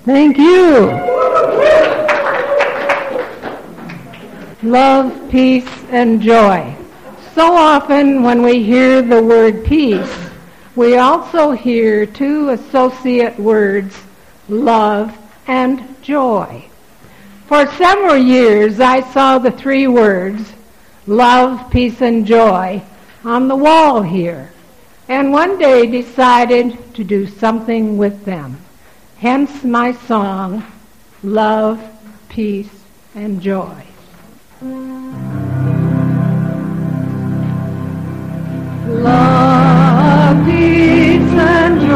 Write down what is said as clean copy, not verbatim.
Thank you. Love, peace, and joy. So often when we hear the word peace, we also hear two associate words, love and joy. For several years I saw the three words, love, peace, and joy, on the wall here, and one day decided to do something with them. Hence my song, Love, Peace, and Joy. Love, peace, and joy.